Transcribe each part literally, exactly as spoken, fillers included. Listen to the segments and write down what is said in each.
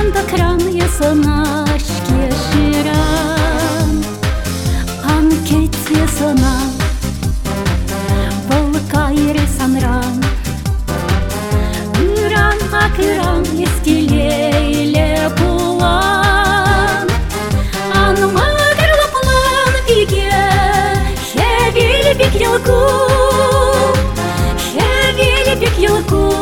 да кран ясанашке ширан, анкете сана, волкайре санран, ыран акыран естелейле пулан, анмагырлы план пиге, хевели бик елку, хевели бик елку.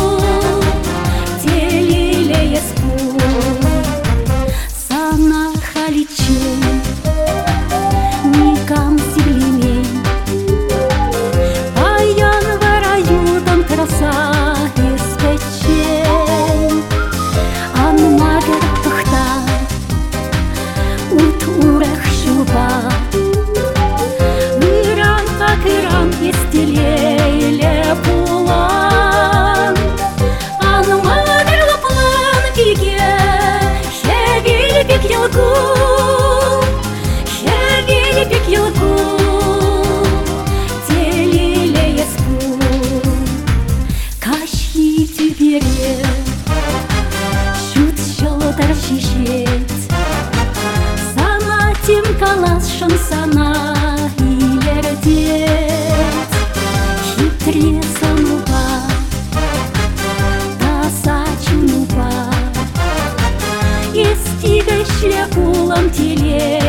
Естелейле пулан, анмагырлы план пиге, хевели бик елку, хевели бик елку, телиле еспу, каши тюбере, шут шолдар шишет, сана тим калас шансана илерде. Тресануба, тасачунуба, естигашле пулам теле.